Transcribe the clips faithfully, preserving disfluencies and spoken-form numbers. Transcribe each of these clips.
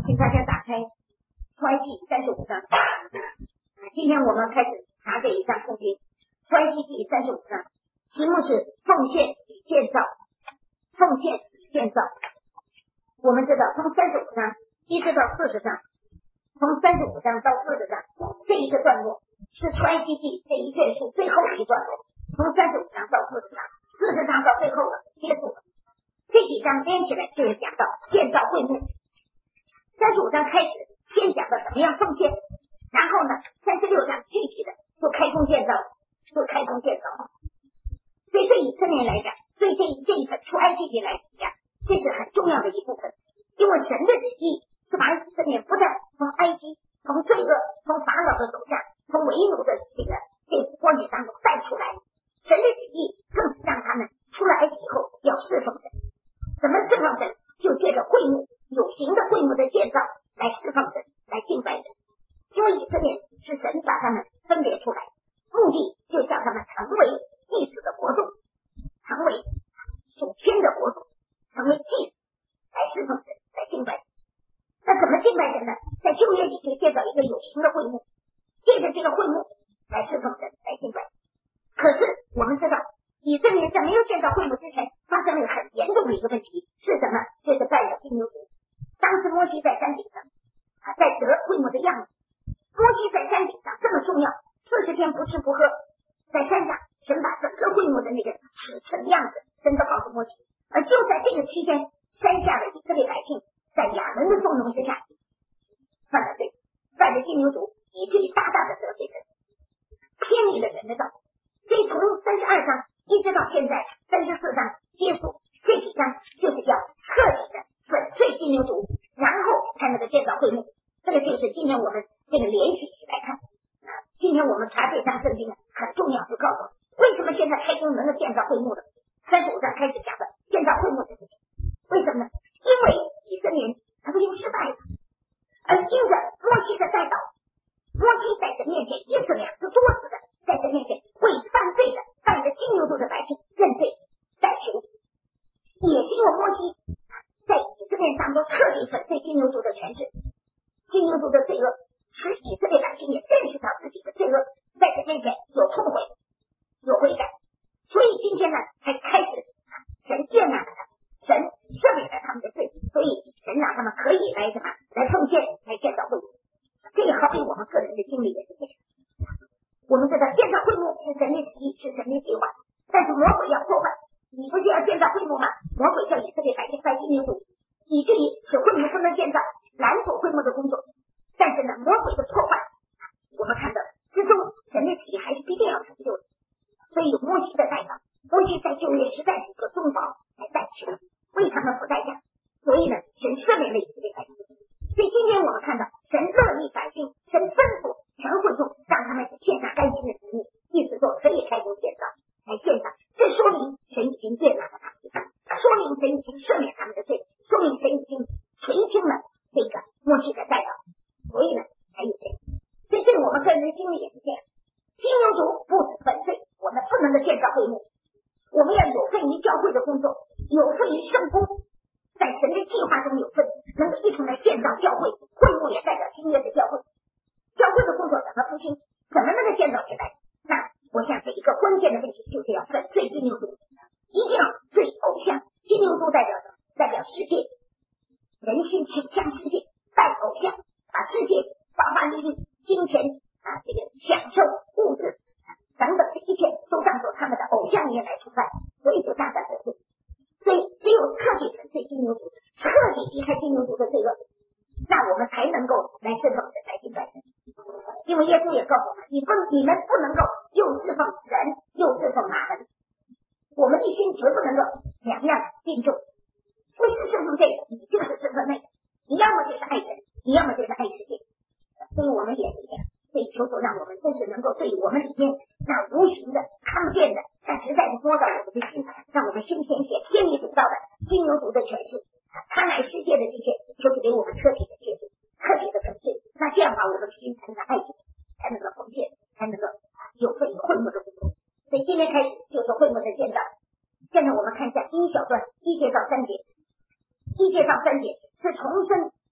请大家打开出埃及三十五章。今天我们开始查这一章圣经，出埃及记三十五章，题目是奉献与建造。奉献与建造，我们知道从三十五章一直到四十章，从三十五章到四十章这一个段落是出埃及记这一卷书最后的一段落，从三十五章到四十章，四十章到最后了，结束了。这几章连起来就是讲到建造会幕。三十五章开始先讲到怎么样奉献，然后呢三十六章具体的就开工建造，就开工建造。所以对以色列来讲，对这这一个出埃及记来讲，这是很重要的一部分，因为神的旨意是把以色列不但从埃及、从罪恶、从法老的手下、从为奴的这个这个光景当中带出来，神的旨意更是让他们出了埃及以后要侍奉神。怎么侍奉神？就借着会幕，有形的会幕的建造来侍奉神，来敬拜神。因为以色列是神把他们分别出来，目的就叫他们成为祭司的国度，成为属天的国度，成为祭司来侍奉神，来敬拜神。那怎么敬拜神呢？在旧约里就建造一个有形的会幕，借着这个会幕来侍奉神，来敬拜神。可是我们知道，以色列在没有建造会幕之前，发生了很严重的一个问题，是什么？就是拜了金牛犊。当时摩西在山顶上，啊，在得会幕的样子。摩西在山顶上这么重要，四十天不吃不喝，在山上，神把整个会幕的那个尺寸样子，神都告诉摩西。而就在这个期间，山下的以色列百姓在亚伦的纵容之下犯了罪，拜了金牛犊，以至于大大的得罪神，偏离了神的道。所以从三十二章一直到现在三十四章结束，这几章就是要彻底的粉碎金牛犊，然后才能够建造会幕。这个就是今天我们这个连续来看啊，今天我们查这章圣经很重要，就告诉我为什么现在开工能够建造会幕的。三十五章开始讲的建造会幕的事情，为什么呢？因为以色列他不经失败了，而因着摩西的带导，摩西在神面前一次两次多次的在神面前为犯罪的犯着金牛犊的百姓认罪代求，也是因为摩西在以色列当中彻底粉碎金牛犊的权势，金牛犊的罪恶使以色列百姓也认识到自己的罪恶，在神面前有痛悔有悔改，所以今天呢才开始神悦纳了他，神赦免了他们的罪，所以神让他们可以来什么来奉献，来建造会幕。这个好比我们个人的经历也是这样，我们知道建造会幕是神的旨意，是神的计划，但是魔鬼要破坏。你不是要建造会幕吗？魔鬼叫以色列百姓拜金牛犊，以至于使会幕不能建造，拦阻会幕的工作。但是呢，魔鬼的破坏，我们看到之中神的旨意还是必定要成就的。所以有摩西的代祷，摩西在旧约实在是一个中保来代求，为他们付代价。所以呢，神赦免了以色列百姓。所以今天我们看到神乐意百姓，神吩咐全会众让他们献上干净的子女，意思说可以开工建造来献上，这说明神已经悦纳了他们，说明神已经赦免他们的罪，说明神已经垂听了这个摩西的代祷，所以呢才有这个。所以对我们个人的经历也是这样，金牛犊不止粉碎，我们不能够建造会幕，我们要有份于教会的工作，有份于圣工，在神的计划中有份，能够一同来建造教会，会幕也代表新约的教会，教会的工作怎么复兴，怎么能够建造起来？那我想这一个关键的问题就是要粉碎金牛犊，一定要对偶像。金牛犊代表什么？代表世界，人心倾向世界，拜偶像，把世界花花绿绿、金钱啊，这个享受物质、啊、等等这一切都当作他们的偶像也来崇拜，所以就大大的不起。所以只有彻底粉碎金牛犊，彻底离开金牛犊的罪恶，那我们才能够来侍奉神，来敬拜神。因为耶稣也告诉我们，你不你们不能够又侍奉神又侍奉马门，我们一心绝不能够两样并重，不是侍奉这个你就是侍奉那个，你要么就是爱神，你要么就是爱世界。所以我们也是这样，所以求主让我们真是能够对我们里面那无形的看不见的，但实在是摸到我们的心，让我们心鲜血天理主道的金牛犊的权势，贪爱世界的这些，求主给我们彻底的结束，彻底的粉碎。那这样的话，我们的心才能够爱主，才能够奉献，才能够有份于会幕的工作。所以今天开始就是会幕的建造。现在我们看一下第一小段，一节到三节。一节到三节是重申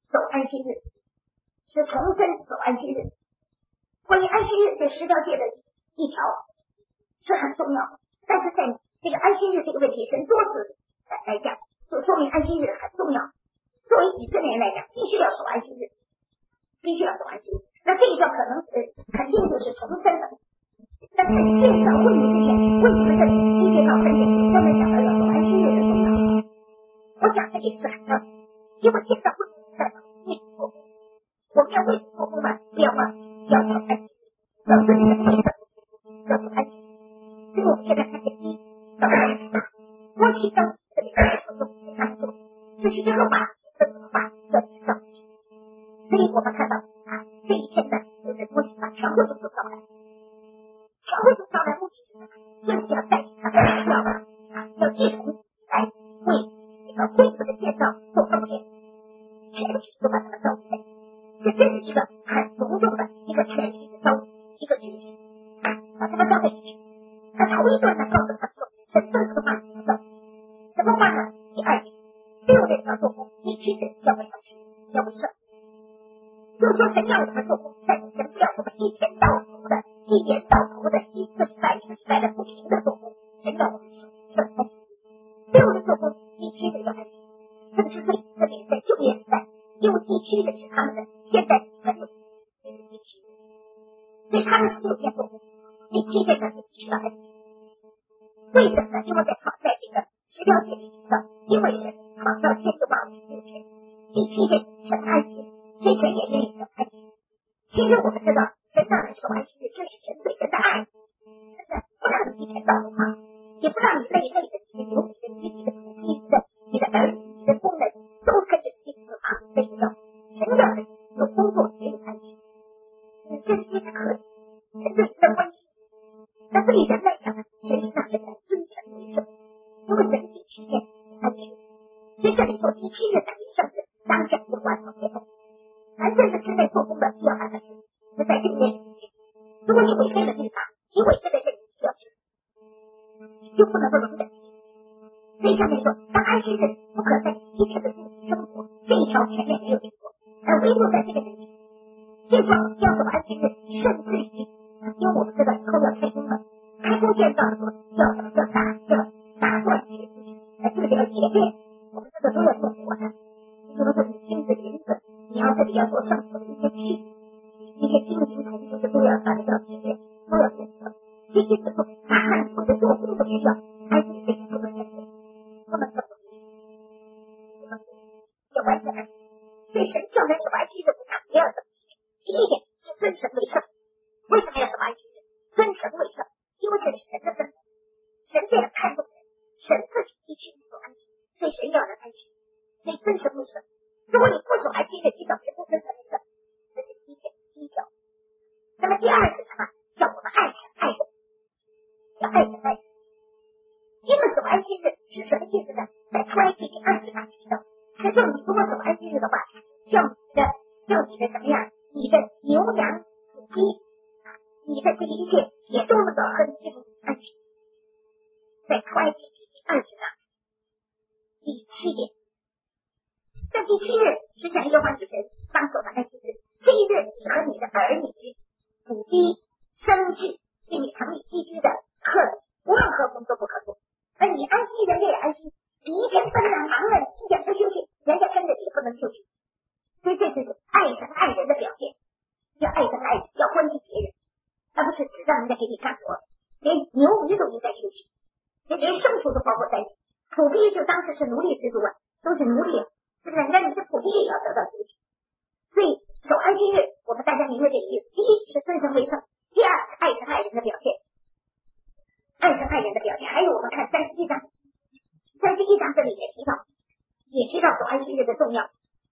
守安息日，是重生守安息日。关于安息日这十条诫的一条是很重要的，但是在这个安息日这个问题，神多次来讲，就说明安息日很重要。作为以色列人来讲，必须要守安息日，必须要守安息日。那这一条可能是肯定就是重生的。但是建造会幕之前，为什么这里一节到三节专门讲到要守安息日的重要？我讲这也是很重要，因为建造会幕代表为主做工，我们要为主做工嘛，不要忘记要守安息日，要自己的卫生，要守安息日。所以我们现在看见一到三节，摩西当这里的活动给他们做，这是耶和华的话要建造。所以我们看到啊，这一天呢，就是摩西把全部都招来。全会众招来目的是什么？就是要带领他们要啊，要一同来为这个恢复的建造做奉献，全体都把他们招来。这真是一个很隆重的一个全体的招一个举行，把他们招在一起。那头一段呢，告诉他们说，神吩咐话怎么造？什么话呢？第二节，六日要做工，第七日要为上去，要为圣。就是说神要我们做工，但是神不要我们一天到头的。一年到头的一个礼拜一个礼拜的不停的做工，神要我们守圣安息日，六日做工，第七日要安息。这个是对以色列在旧约时代，因为第七日是他们的现在很有这个第七日，所以他们是六天做工，第七天呢是必须要安息。为什么呢？因为在创在这个十条诫里提到，因为神创造天地万物六天，第七天神安息，所以神也愿意神安息。其实我们知道。神让人守安息日，这是神对人的爱，真的不让你一天到晚忙，也不让你累累的，你的牛、你的驴、你的土地、你的你的儿女、你的工人都跟着你忙累的要。神让人有工作也有安息，这是一个可以。神对人的关心，那对人来讲呢，神是让人来尊神为圣，因为神第七天安息，所以这里说第七日等于圣日，当下就完成活动。而这个之内做工的需要安排。是在旧约里面，如果你违背了律法，你违背了这个需要去，就不能够容忍。所以上面说，当安息日不可在一天的生活，这一条前面没有听过，而唯独在这个里面，这条要守安息日，甚至于，因为我们知道以后要开工了，开工建造说要什么叫打要打断铁丝，呃，这个叫铁链，我们这个都要做活的。比如说你金子银子，你要这里要做圣所的一些器。一些金银铜这些都要把它叫铁链，都要检测。这些时候，打汉或者做工的需要，安息日不能减少，不能少，不能要完全安息。所以神叫人守安息日，不要怎么第一点是尊神为圣。为什么要守安息日？尊神为圣，因为这是神的吩咐，神这样看重人，神自己一起守安息，所以神要人安息，所以尊神为圣。如果你不守安息日，你等于不尊神为圣，这是第一点。第一条，那么第二是什么？叫我们爱神爱人，要爱神爱人。因为守安息日是什么意思呢？在出埃及第二十章提到，神说你如果守安息日的话，叫你的叫你的怎么样？你的牛羊土鸡，你的这一切也都能够和你进入安息。在出埃及第二十章第七节，在第七日是讲耶和华你神当守的安息日。这一日，你和你的儿女、土地、生具，对你城里寄居的客人，无论何工都不可做。而你安息，人家也安息。你一天奔忙忙了，一点不休息，人家跟着你不能休息。所以这就是爱神爱人的表现，要爱神爱人，要关心别人，而不是只让人家给你干活。连牛鱼都应该休息，连牲畜都包括在内。土地就当时是奴隶制度啊，都是奴隶，是不是？那你的土地也要得到休息。所以守安息日，我们大家明白这个意思。第一是尊神为圣，第二是爱神爱人的表现，爱神爱人的表现。还有我们看三十一章，三十一章这里也提到，也提到守安息日的重要。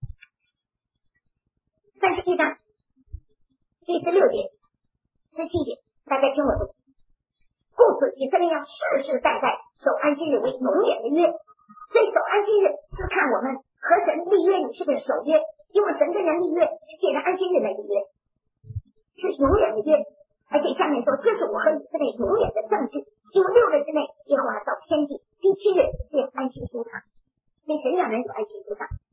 三十一章第十六节、十七节，大家听我读。故此，以色列要世世代代守安息日为永远的约。所以守安息日是看我们和神立约，你是不是守约？因为神跟人立约是借着安息日来立约，是永远的约。而且下面说，这是我和以色列永远的证据。因为六日之内，耶和华造天地，第七日便安息舒畅。所以神让人有安息舒畅。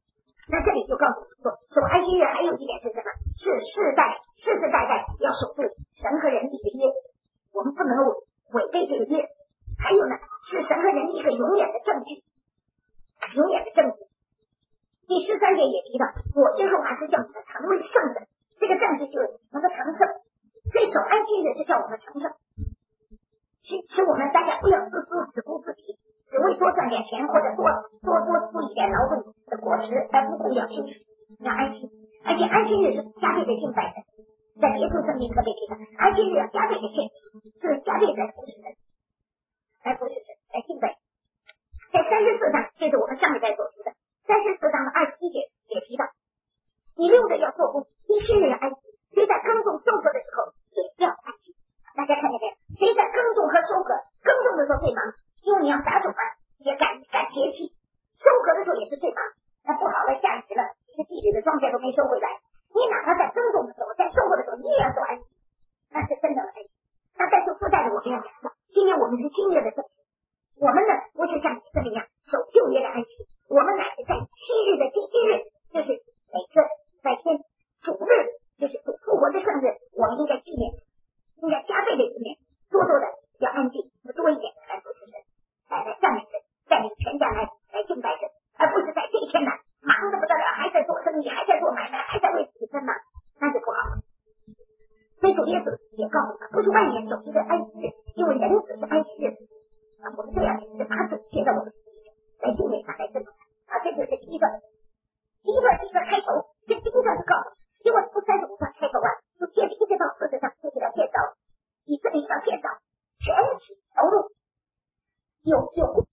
那这里就告诉我们说，守安息日还有一点是什么？是世代世世代代要守住神和人立的约，我们不能够违背这个约。还有呢，是神和人一个永远的证据，永远的证据。第十三节也提到，我耶和华是叫你们成为圣的，这个证据就是能够成圣。所以守安息日是叫我们成圣，使使我们大家不要自私自顾自己，只为多赚点钱或者多多多出一点劳动的果实，而不顾要休息，要安息。而且安息日是加倍的敬拜神，在别处圣经特别提到，安息日要加倍的献，就是加倍的服侍神，来服侍神，来敬拜。在三十四章，这是我们上一代所读的三十四章的二十一节也提到，你六日要做工，第七日要安息，谁在耕种收割的时候也要安息。大家看见没有？谁在耕种和收割，耕种的时候最忙，因为你要撒种啊，也赶赶节气，收割的时候也是最忙。那不好了，下雨了，一个地里的庄稼都没收回来，你哪怕在耕种的时候，在收获的时候，你也要守安息，那是真正的安息。那但是附带着我们要讲到，今天我们是新约的圣徒，我们呢不是像以色列一样守旧约的安息，我们乃是在七日的第一日，就是每个拜天主日，就是主复活的圣日，我们应该纪念，应该加倍的纪念，多多的要安静，多一点来服侍神，来来赞美神，带领全家来来敬拜神，而不是在这一天呢忙得不得了，还在做生意，还在做买卖，还在为自己分忙，那就不好了。所以主耶稣也告诉他，不是外面守一个安息日，因为人子是安息日，啊，我们这样是把主接到我们心里，来敬畏他，来圣他啊，这就是第一个。第一个是一个开头，这第一个是告诉，因为不三十五章开头啊，就接着一直到四十章，就给他介绍以色列要介绍全体投入，有有。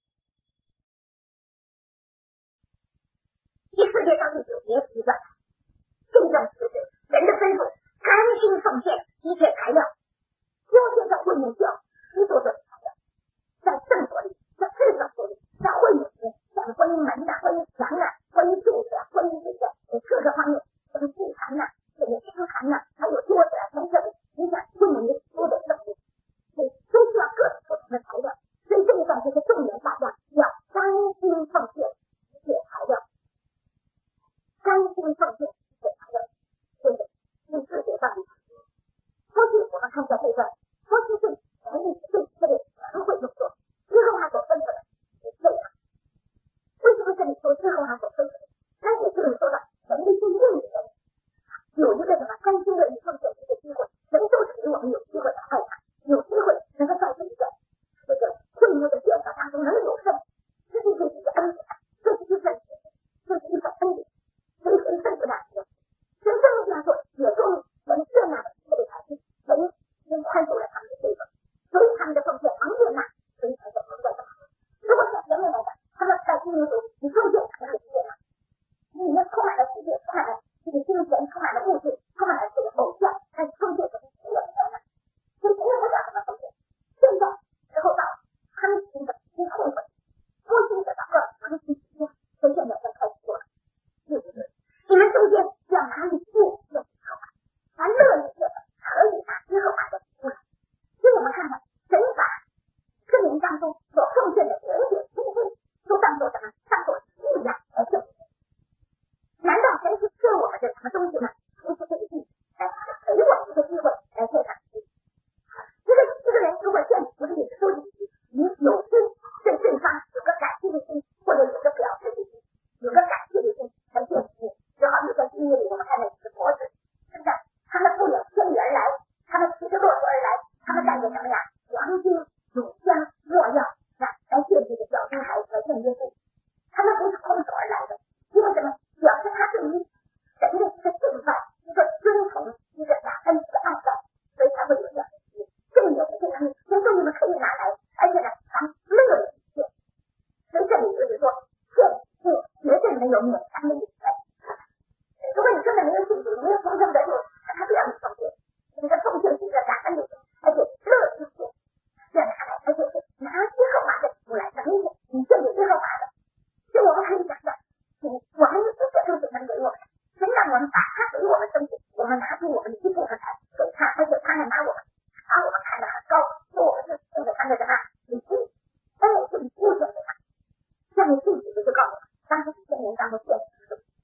第四节到第九节是一个真正就是人的吩咐，甘心奉献一切材料，优先在会幕教基督的材料，在圣所里，在至圣所里，在会幕里，在婚姻门的、婚姻墙的、婚姻柱子、婚姻这个各个方面，这个祭坛呢，这个金坛呢，还有桌子从这里，你想会幕里所有的圣物，所以都需要各种不同的材料，所以这一段就是重点大家要甘心奉献一切材料。甘心奉献给他的，对不对？第四节到第九节，过去我们看在这个，过去对权力对这个全会动作，耶和华所吩咐的是这样。为什么这里说耶和华所吩咐的？那也就是说了，权力对任何人有一个什么甘心乐意奉献一个机会，神都使我们有机会来爱他，有机会能够在这一个这个会幕的建造当中能有份，这就是一个恩典，这是一份这是一份恩典。所以神吩咐他说，神这么这样做，也说明神接纳了这个财经，神已经宽恕了他们的罪恶，所以他们的奉献能接纳，所以才在蒙在当中。如果像前面来讲，他们在基督徒，你奉献才能接纳，里面充满了世界，充满了这个金钱，充满了物质，充满了这个偶像，但是奉献怎么接纳呢？所以前面不讲什么奉献，现在时候到康心的一后悔，多心的祷告，康心之间，所以现在在开始做了。对不对？你们中间要哪里不愿意合法，咱乐意做的可以拿耶和华的出来。所以我们看看神把圣灵当中所奉献的点点滴滴都当做什么？当做力量来献给神。难道神是赐我们的什么东西呢？不是这个地，而是给我们一个机会来献上去。这个这个人如果献不是你的收集，你有心对对方有个感激的心，或者有个表示的心，有个感谢的心。才献给你，就好比在新约里我们看到几个婆子，是不是？他们不远千里而来，他们骑着骆驼而来，他们带着什么呀？黄金、乳香、没药，那来献这个小婴孩，来献耶稣。他们不是空手而来的，因为什么？表示他对于神的一个敬拜、一个尊崇、一个感恩、一个爱戴，所以才会有这样的事。这个也是这样的，先说你们可以拿来，而且呢，咱乐意献。所以这里就是说，献是绝对没有勉强的意思。如果你根本没有信主，没有重生得救，他不要你奉献，你的奉献是一个感恩的心，而且乐意献，让他来，而且是拿耶和华的出来，等于你献给耶和华的。所以我们可以想象，主我们一切都是能给我们，神让我们把他给我们东西，我们拿出我们的一部分来给他，而且他还拿我们，把我们看得很高，说我们是这个他的什么礼物，哎，是礼物献给他。下面第几个就告诉我们，当时以色列人当中献也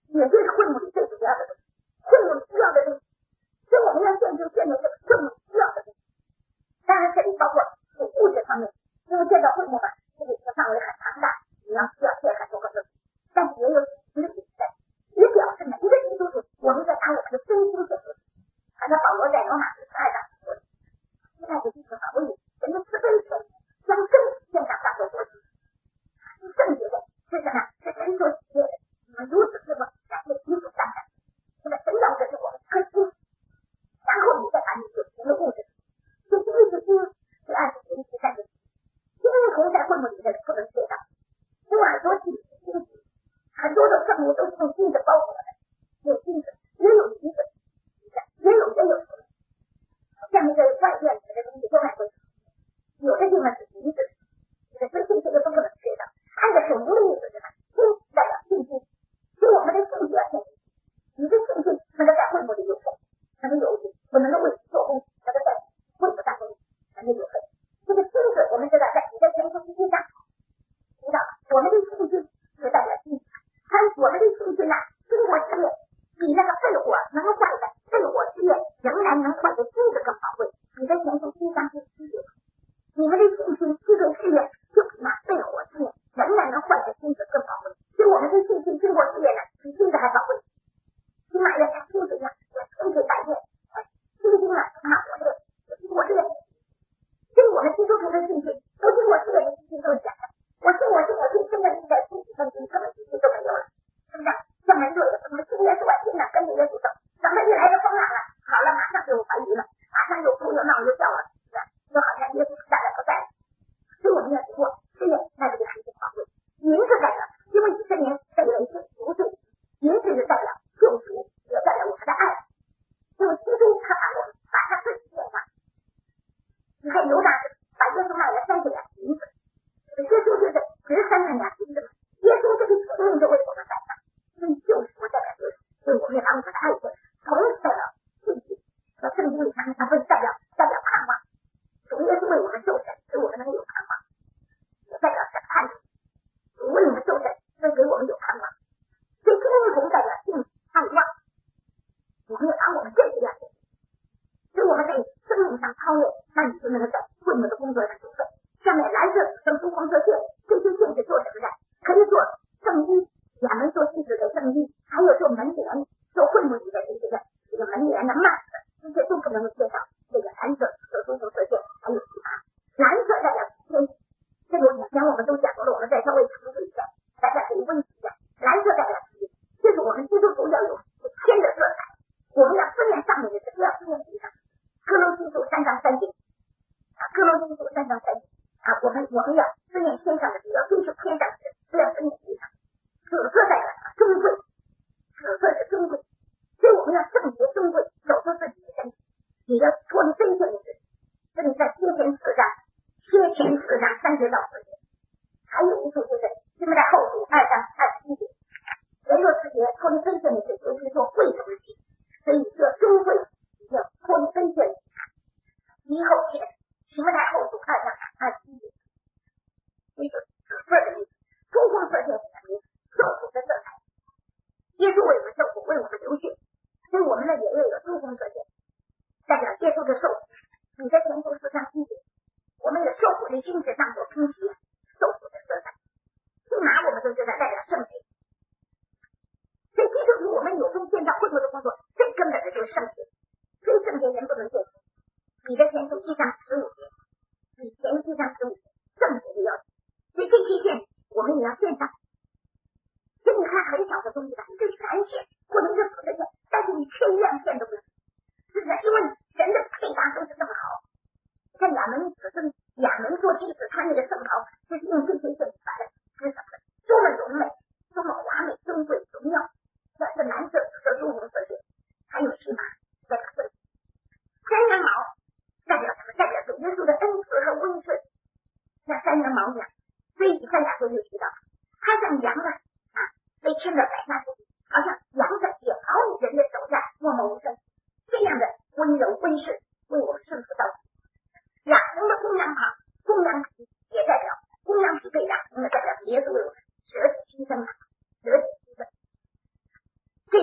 是会幕里最主要的东西，会幕里需要的东西，所以我们要建就建立这个会幕需要的东西。当然这里包括物质方面，因为建造会幕嘛，这个范围很庞大，你要需要建很多个东西，但是也有一个比赛，也表示每一个基督徒，我们在把我们的真心献出去。好像保罗在罗马书十二章说的，现在的弟兄啊，我以神的慈悲前将真献上当作活祭，是圣洁的，是什么？是神所喜悦的。你们如此这么感谢基督上的，这个神要的是我们颗心，然后你再把你所行的物质，就第一是金，第二是银，第三是金红在会幕里面不能借到，因为很多祭是金子，很多的圣物都是用金子包裹的，有金子，也有银子。也有也有像那个外面的东西都还会，有的地方是银子，这个所以这个都不能缺的。按照主流的意思是什么？金代表信心，所以我们的信心要建立。你的信心能够在会幕里有份，能够有我能够为做工，能够在会幕当中能够有份。这个金子我们知道在你的前书第一章提到，我们的信心就代表金子，而我们的信心呢，经过试验，比那个废火能够坏的。废火试验仍然能换得金子更宝贵。你的前书第一章第七节，你们的信心经过试验，就比那废火试验仍然能换得金子更宝贵。所以我们的信心经过试验呢，比金子还宝贵。起码要像金子一样，要千锤百炼。信心啊，很好磨练，经过试验。所以我们基督徒的信心，不经过试验的信心都是假的。我信我信我信，真的是在信心中根本信心都没有了，是不是？像门徒也是，我们信耶稣啊，信了跟着耶稣走。等到一来就风浪了，好了，马上就怀疑了，马上又哭又闹又叫了，就好像耶稣不在了不在了。所以我们要经过试验，那这个信心宝贵。银子代表，因为以色列被人是赎罪，银子就代表救赎，也代表我们的爱。因为基督他把我们把他自己献上，你看犹大是把耶稣卖了三十两银子，耶稣就是值三十两银子嘛，耶稣这个性命就为我们摆上，所以救赎代表就是，所以我们也把我们的爱献。同时代表信心，和圣经里它会代表代表盼望，主耶稣为我们受审，使我们能有盼望，也代表审判主，主为我们受审，能给我们有盼望。所以金红代表信盼望，我们要把我们这个样子，所以我们在生命上超越，那你就能够在会幕的工作上有份。下面蓝色跟朱红色线，这些线是做什么的？可以做圣衣，亚门做祭司的圣衣，还有做门帘。做会幕里的这些个这个门帘的幔子，这些都不能够介绍这个蓝色和棕色线，还有其他。蓝色代表天，这个以前我们都讲过了，我们再稍微重复一下，大家可以温习一下。蓝色代表天，就是我们基督徒要有天的色彩，我们要思念上面的事，不要思念地上。哥罗西书三章三节，啊，哥罗西书三章三节，啊，我们我们要思念天上的事，要追求天上的事，不要思念地上。紫色代表尊贵，紫色是尊贵。所以我们要圣洁尊贵，守住自己的身体，你要脱离卑贱的事。这里在贴前四章，贴前四章三节到四节，还有一处就是这么在后书二章二十一节，人若自觉脱离卑贱的事，就是做贵重的事。所以这尊贵要脱离卑贱的事。以后贴什么在后书二章二十一节，这个紫色的意思，朱红色线是什么？受苦的色彩。耶稣为我们受苦，为我们流血。所以我们的脸也有朱红色线，代表耶稣的受苦。你在前书四章七节，我们有受苦的心是当作拼贴，受苦的色彩。金马我们都知道代表圣洁。所以基督徒我们有份建造会幕的工作，最根本的就是圣洁。非圣洁人不能建造。你的前书一章十五节，你前一章十五节，圣洁的要求。所以这些线我们也要建上。所以你看很小的东西吧，一个全线或者一个死的线，但是你缺一样线都不行，是不是？因为神的配搭都是这么好。像亚门子孙，亚门做祭司，他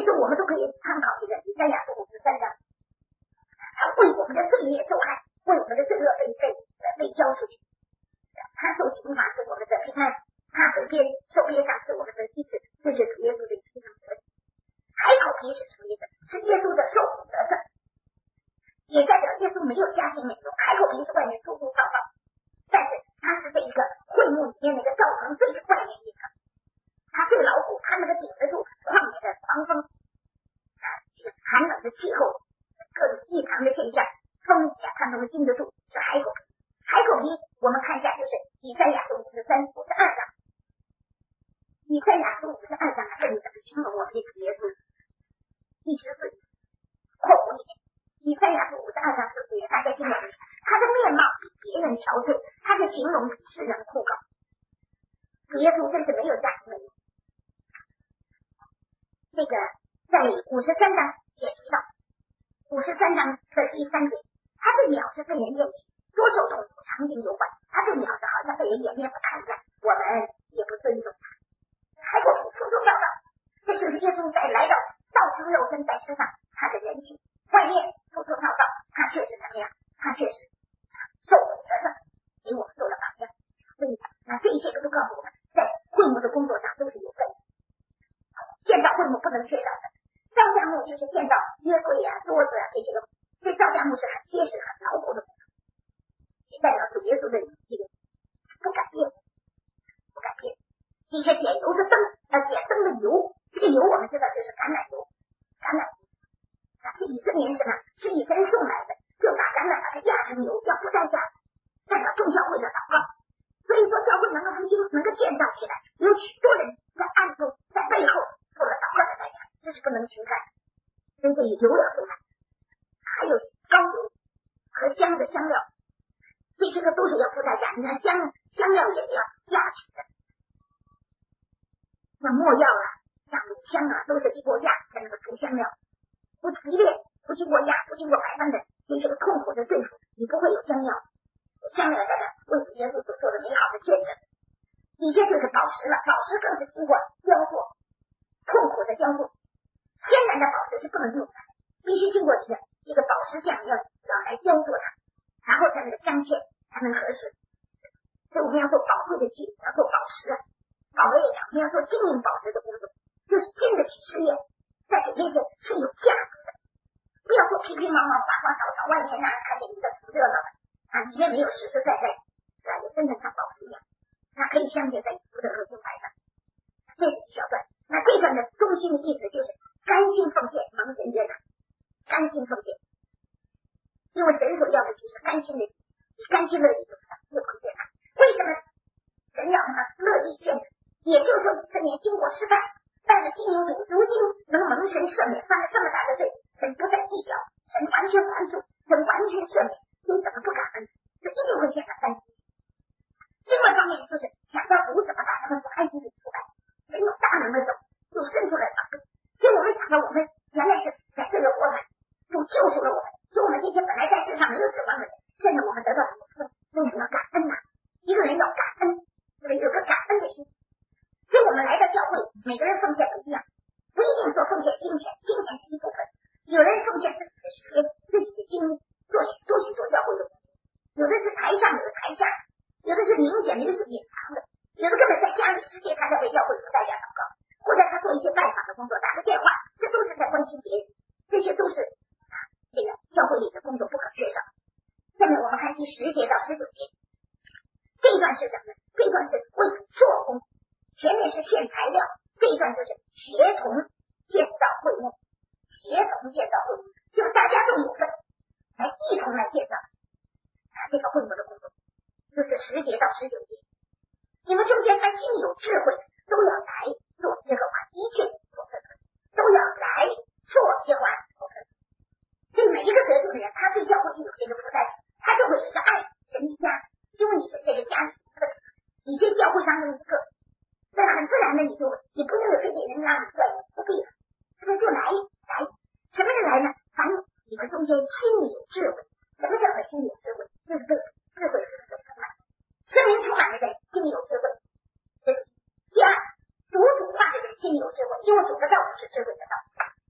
说我们都可以参考这个以赛亚书五十三章，他为我们的罪孽受害，为我们的罪恶被被被交出去，他受刑罚是我们的平安，他受鞭受鞭伤是我们的医治，这就是主耶稣的非常责任。海口皮是什么意思？是耶稣的受苦得胜，也代表耶稣没有家庭美容，海口皮是外面粗粗糙糙，但是他是这一个会幕里面那个帐篷最外面一层，他最牢固，他能够顶得住旷野的狂风，寒冷的气候，各种异常的现象，风雨啊，他能够经得住，是海口皮。海口皮我们看一下，就是以赛亚书五十三、五十二章，以赛亚书五十二章这里怎么形容我们的主耶稣？第十四节括弧一点，以赛亚书五十二章十四节，大家听懂没？他的面貌比别人憔悴，他的形容比世人枯槁。主耶稣真是没有家庭美容。这个在五十三章也提到，五十三章的第三节，他对鸟是被人厌弃，多受痛苦，常经忧患，他对鸟是好像被人掩面不看待，我们也不尊重他，还给我们粗粗糙糙。这就是耶稣在来到道成肉身在世上，他的人性外面粗粗糙糙，他确实怎么样？他确实受苦得胜，给我们做了榜样。所以那这一切都告诉我们，在会幕的工作上都是有份的。建造会幕不能缺少的，造价木就是建造约柜啊、桌子啊这些东西，这造价木是很结实、很牢固的工作，也代表主耶稣的这个不改变，不改变。底下点油的灯，呃，点灯的油，这个油我们知道就是橄榄油，橄榄油啊，是以色列人什么？是以色列送来的，就把橄榄把它压成油，要不代价，代表众教会的祷告。所以说教会能够复兴，能够建造起来，有许多人在暗中在背后做了祷告的代价，这是不能轻看。所以这里油要出来，还有膏油和香的香料，这些个都是要付代价。你看香香料也是要压起的，像没药啊、像乳香啊，都是经过压才能够出香料，不提炼、不经过压、不经过百般的这些个痛苦的对付，你不会有香料。香料代表为主耶稣所做的美好的见证。底下就是宝石了，宝石更是经过雕琢，痛苦的雕琢。天然的宝石是不能用的，必须经过一个一个宝石匠要要来雕琢它，然后才能镶嵌，才能合适。所以我们要做宝贵的金，要做宝石啊，宝贝呀，我们要做金银宝石的工作，就是经得起试验，在里面是有价值的。不要做平平茫茫、花花草草，外面那看见一个挺热闹的。啊，里面没有实实在在，啊，也真的像宝石一样，它可以镶嵌在福的和金牌上。这是一小段，那这段的中心的意思就是甘心奉献，蒙神悦纳，甘心奉献。因为神所要的就是甘心的，你甘心乐意就就蒙悦纳。为什么神要他乐意见？也就是说，这年经过失败，但是金牛主如今能蒙神赦免，犯了这么大的罪，神不再计较，神完全宽恕，神完全赦免。你怎么不感恩？这一定会变得担心。另外一方面就是想到主怎么把他们不开心的出来，神有大能的手就伸出来帮助。所以我们想到我们原来是在这个国家，主救赎了我们，所以我们这些本来在世上没有指望的人，现在我们得到了永生，所以我们要感恩呐、啊。一个人要感恩，所以有个感恩的心。所以我们来到教会，每个人奉献不一样，不一定说奉献金钱，金钱是一部分，有人奉献自己的时间、自己的精力。做许多许多教会的工作，有的是台上，有的台下，有的是明显的，有的是隐藏的，有的根本在家里世界他在为教会不代价祷告，或者他做一些拜访的工作，打个电话，这都是在关心别人，这些都是啊这个教会里的工作不可缺少。下面我们看第十节到十九节，这一段是什么呢？这一段是为做工，前面是献材料，这一段就是协同建造会幕，协同建造会幕，就是大家都有份。来一同来建造啊这个会幕的工作，就是十节到十九节。你们中间凡心里有智慧，都要来做耶和华一切所吩咐，都要来做耶和华所吩咐。所以每一个得救的人，他对教会是有这个负担，他就会有一个爱神的家，因为你是这个家里的，你是教会当中一个，那很自然的你就你不用有非得人拉你拽你，不必了，是不是就来来？什么人来呢？凡你们中间心里有智慧，什么叫做心里有智慧？就是对智慧是很充满，生命充满的人心里有智慧，这是第二。主主化的人心里有智慧，因为主的道是智慧的道。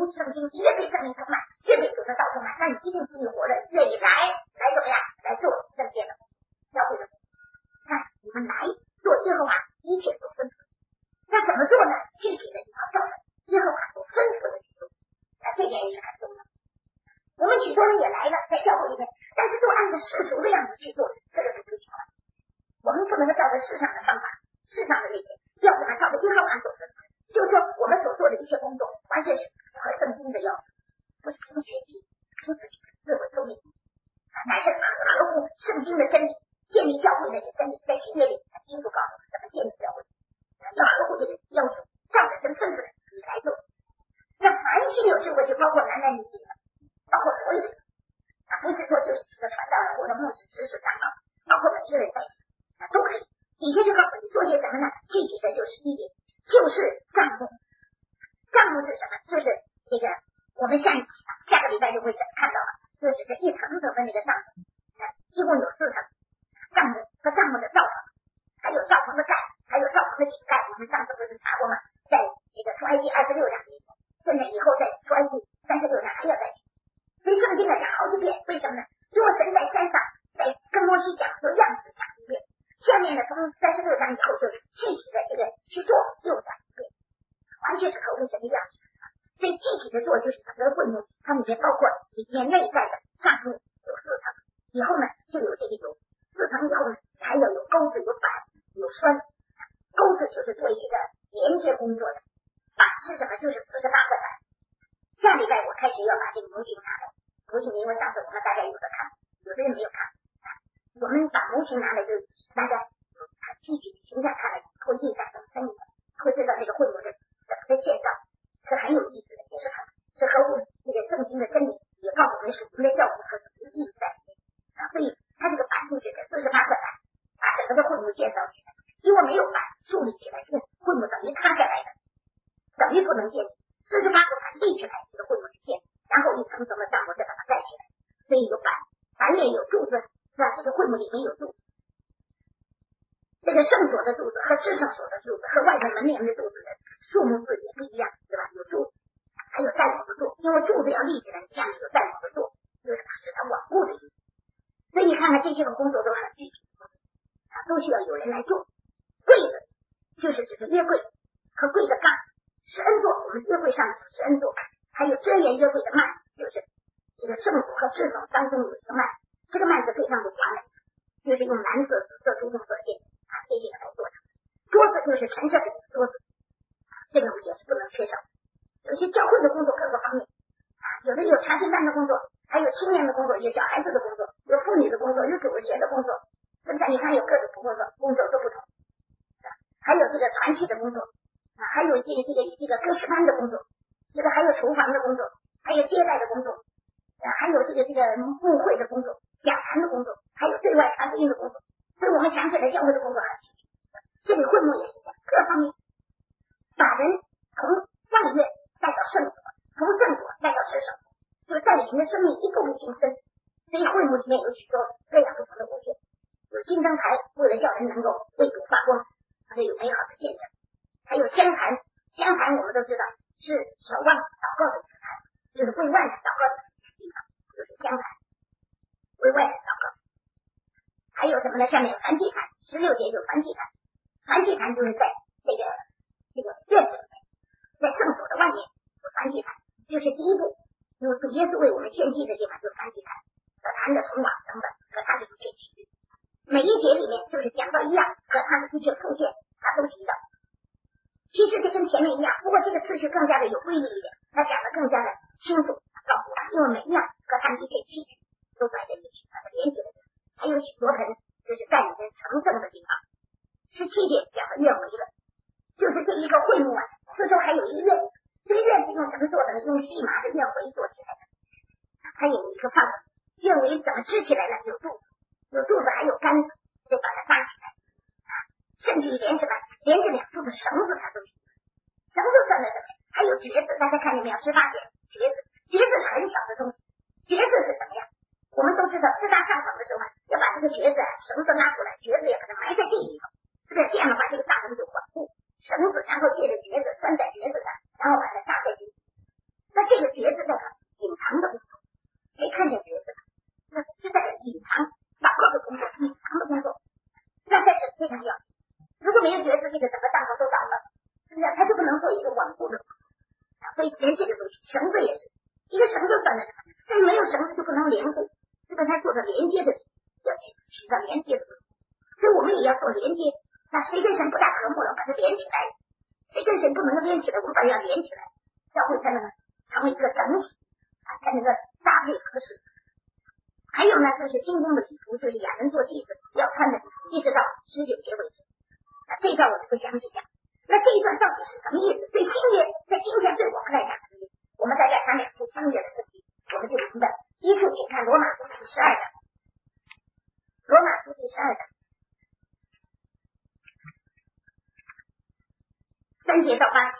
圣经，越对圣灵充满，越对主的道充满，那你一定经历活了，愿意来来怎么样来做圣殿的教会的。看你们来做耶和华一切所吩咐，那怎么做呢？具体的你要照着耶和华所吩咐的去做，那这点也是很重要。我们许多人也来了，在教会里面，但是都按照世俗的样子去做，这个是不行的。我们不能够照着世上的方法，世上的那些，要怎么照着耶和华所吩咐，就是说我们所做的一切工作，完全是符合圣经的要求，不是凭学习，凭自己的智慧聪明，乃是合乎圣经的真理。建立教会的是真理，在新约里很清楚告诉我们怎么建立教会，要合乎这个要求，照着神吩咐的你来做。那凡心有智慧，就包括男男女女，包括所有的，啊，不是说就是几个传道人或者牧师、知识长老，包括每一个人在啊都可以。底下就告诉你做些什么呢？具体的就十一点，就是帐幕。帐幕是什么？就是这个我们下一下个礼拜就会看到了，就是这一层层的那个帐幕，啊，一共有四层。帐幕和帐幕的造成，还有帐篷的盖，还有帐篷的顶盖，我们上次不是查过吗？在这个出埃及二十六章里面，现在以后在出埃及三十六章还要再提。所以圣经讲好几遍，为什么呢？如果神在山上在跟摩西讲说样式讲一遍，下面呢从三十六章以后就是具体的这个去做又讲一遍，完全是合乎神的样式。所以具体的做就是整个会幕，它里面包括里面内在的帐幕有四层，以后呢就有这个有。四层以后呢，还要有钩子、有板、有栓。钩子就是做一些个连接工作的，板是什么？就是四十八块板。下礼拜我开始要把这个模型拿来，模型因为上次我们大家有的看，有的人没有看。我们把模型拿来，就大家具体的形象看了，会印象很深的，会知道这个会幕的整个建造是很有意思的，也是很是合乎这个圣经的真理，也告诉我们属灵的教训和属灵的意义在里面啊，所以。它这个板就是四十八块板，把整个的会幕建造起来。如果没有板竖立起来，这个会幕等于塌下来的，等于不能建。四十八块板立起来，这个会幕是建，然后一层层的帐幕再把它盖起来。所以有板，板面有柱子，那这个会幕里面有柱子。这个圣所的柱子和至圣所的柱子和外面门帘的柱子的数目字也不一样，对吧？有柱子，还有带卯的座，因为柱子要立起来，下面有带卯的座，就是使它稳固的意思。所以你看看这些个工作都很具体，啊，都需要有人来做。柜子就是指的约柜和柜的杠，是恩座，我们约柜上是恩座，还有遮掩约柜的幔，就是这个圣所和至圣当中有一个幔，这个幔子非常的华美，就是用蓝色、紫色、朱红色线啊这些来做的。桌子就是陈设的桌子，啊，这个也是不能缺少。有些教会的工作各个方面啊，有的有查经班的工作。还有青年的工作，有小孩子的工作，有妇女的工作，有主日学的工作，是不是？你看有各种工作，工作都不同。还有这个团体的工作啊，还有这个这个这个歌诗班的工作，这个还有厨房的工作，还有接待的工作，啊，还有这个这个牧会的工作，讲坛的工作，还有对外传福音的工作。所以我们想起来教会的工作很具体，这里会幕也是这样，各方面把人从外院带到圣所，从圣所带到至圣所。就是带领人的生命一步步晋升，所以会幕里面有许多各样不同的物件，有金灯台，为了叫人能够为主发光，而且有美好的见证；还有香坛，香坛我们都知道是守望祷告的一个坛，就是为外人祷告的地方，就是香坛，为外人祷告。还有什么呢？下面有燔祭坛，十六节有燔祭坛，燔祭坛就是在这个这个院子里面，在圣所的外面有燔祭坛，就是第一步。有主耶稣为我们献祭的地方，就燔祭坛和坛的铜网等等，和他的一切体育。每一节里面就是讲到一样，和他的一切奉献，他都提到。其实这跟前面一样，不过这个次序更加的有规律一点，他讲的更加的清楚，告诉他，因为每一样和他的一切器具都摆在一起，把它连起来。还有许多盆，就是在你的成圣的地方。十七节讲的院围了，就是这一个会幕啊，四周还有一个院。这个院是用什么做的呢？用细麻的院围做起来的。它有一个范围，院围怎么支起来呢？有柱子，有柱子还有杆子，得把它搭起来。啊，甚至于连什么，连着两柱的绳子它都是。绳子算在这里，还有橛子，大家看见没有？十八节橛子，橛子是很小的东西。橛子是什么呀？我们都知道，四大上场的时候要把这个橛子啊绳子拉出来，橛子也把它埋在地里头。是不是这样的话，这个大门就稳固？绳子，然后借着橛子拴在橛子上，然后把它搭在地里。那这个固的，所以连这个东西绳子也是一个绳子拴在那，但是没有绳子就不能连固，这个它做的连接的要起起到连接的作用，所以我们也要做连接。那谁跟神不大和睦了，把它连起来；谁跟神不能连起来，我们把它要连起来，教会才能成为一个整体啊，才能够搭配合适。还有呢，就是精工的礼服，就是亚人做祭司要穿的，一直到十九节为止。那这一段我就不详细讲。那这一段到底是什么意思？对新约，在今天对我们来讲，我们大家谈两处新约的圣经，我们就明白。一处请看罗马书第十二章，罗马书第十二章三节到八节。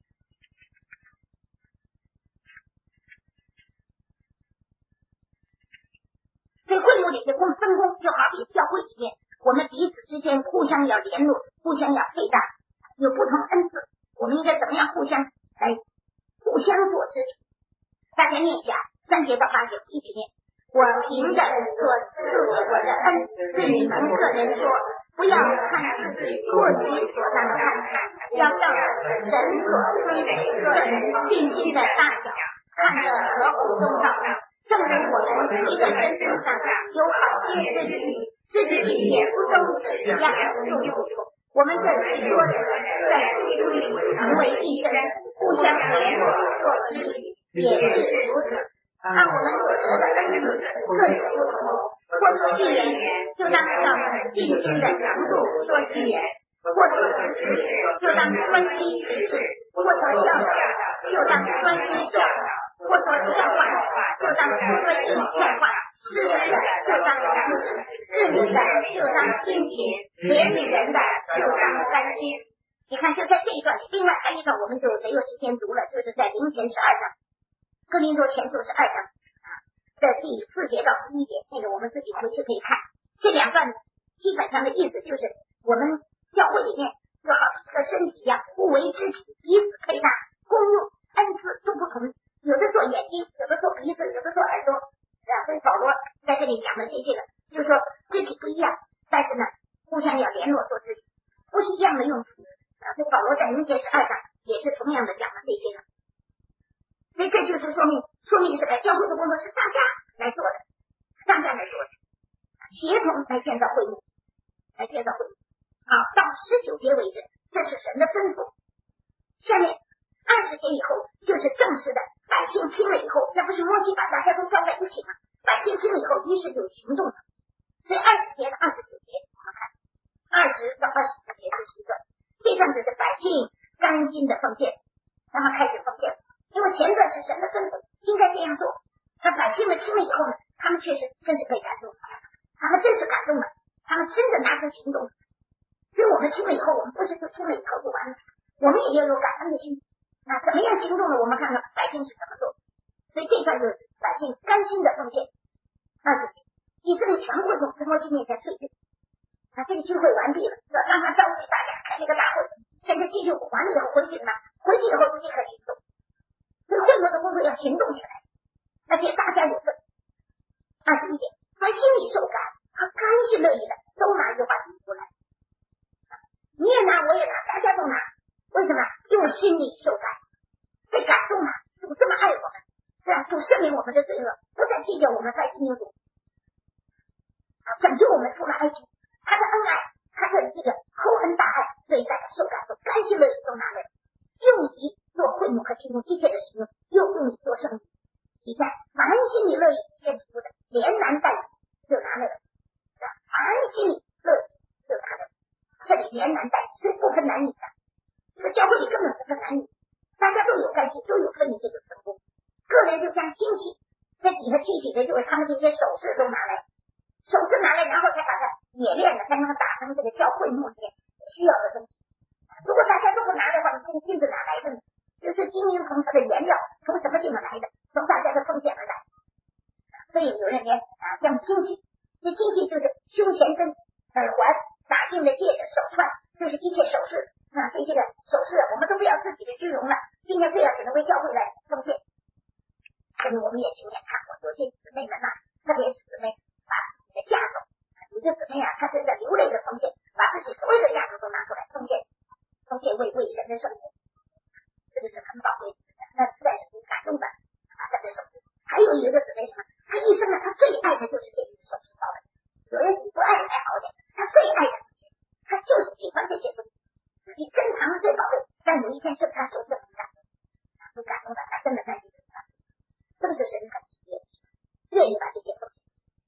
所以会幕里的工分工，就好比教会里面，我们彼此之间互相要联络，互相要配搭，有不同恩赐，我们应该怎么样互相来互相做肢体？大家念一下三节到八节，一起念。我凭着所赐我的恩，对你们个人说，不要看自己过于所当看，要照着神所赐给个人信心的大小，看着合乎中道。正如我们一个身体上有好些肢体，肢体也不都是一样的用处。我们这许多人在基督里成为一身，互相联络做肢体，也是如此。按我们所得的恩赐，各有不同。或说预言，就当照信心的长度说预言；或说知识，就当专一知识；或说教导，就当专一教导；或说说话，就当专一说话；事实的，就当诚实；治理的，就当殷勤；怜悯人的，就当甘心。你看，就在这一段里，另外还一段我们就没有时间读了，就是在林前十二章，哥林多前书十二章啊的第四节到十一节，那个我们自己回去可以看。这两段基本上的意思就是，我们教会里面就好像一个身体一样，互为肢体，彼此配搭，功用恩赐都不同，有的做眼睛，有的做鼻子，有的做耳朵啊。所以保罗在这里讲的这些个，就是说肢体不一样，但是呢，互相要联络做肢体，不是一样的用处啊。所以保罗在林前十二章也是同样的讲了这些个。所以这就是说明，说明什么？教会的工作是大家来做的，大家来做的，协同来建造会幕，来建造会幕。好，到十九节为止，这是神的吩咐。下面二十节以后，就是正式的百姓听了以后，那不是摩西把大家都招在一起吗？百姓听了以后，于是就行动了。所以二十节到二十九节，我们看二十到二十四节这是一段，这段就是百姓甘心的奉献，然后开始奉献。因为前段是神的吩咐，应该这样做。那百姓们听了以后呢，他们确实真是被感动了，他们真是感动了，他们真的拿出行动。所以我们听了以后，我们不是就听了以后就完了，我们也要有感恩的心。那怎么样行动呢？我们看看百姓是怎么做。所以这段就是百姓甘心的奉献。二十节，以色列全会众在摩西面前退罪。啊，这个聚会完毕了，让他召集大家开这个大会。现在祭就完了以后回去了，回去以后就立刻行动。所以会幕的工作要行动起来，而且大家有份。二十一节，凡心里受感和甘心乐意的，都拿一块礼物来。你也拿，我也拿，大家都拿。为什么？因为心里受感，被感动了，主这么爱我们，这样主赦免我们的罪恶，不再计较我们在经营主，拯救我们出了埃及。他的恩爱，他的这个厚恩大爱，所以大家受感动，甘心乐意都拿来，用以做会幕和提供一切的使用，又用以做圣礼。你看，凡心里乐意献出的，连男带女就拿来了；凡心里乐意就拿来了。这里连男带女，所以不分男女的。这个教会里根本不分男女，大家都有干系，都有分你这个成功。个人就像亲戚，在底下具体的就是他们这些首饰都拿来，首饰拿来，然后才把它冶炼了，才能打成这个教会幕里面需要的东西。如果大家都不拿的话，你这个金子哪来的呢？就是金银铜它的原料从什么地方来的？从大家的奉献而来。所以有人连啊，像金器，这金器就是胸前跟耳环、打进的戒指、手串，就是一切首饰啊，这些个首饰我们都不要自己的虚荣了，今天这样只能为教会来奉献。所以我们也亲眼看过，有些姊妹们呐、啊，特别是姊妹把自己的嫁妆，有些姊妹啊，她这是流泪的奉献，把自己所有的嫁妆都拿出来奉献，奉献为为神的圣洁。这个是爱的就是这些手术道的。有人不爱还好点，他最爱的他就是喜欢这些东西，自己珍藏的最宝贝，但有一天是他手这么感动，不感动的他真的在这个地方，这是神很喜悦，愿意把这些东西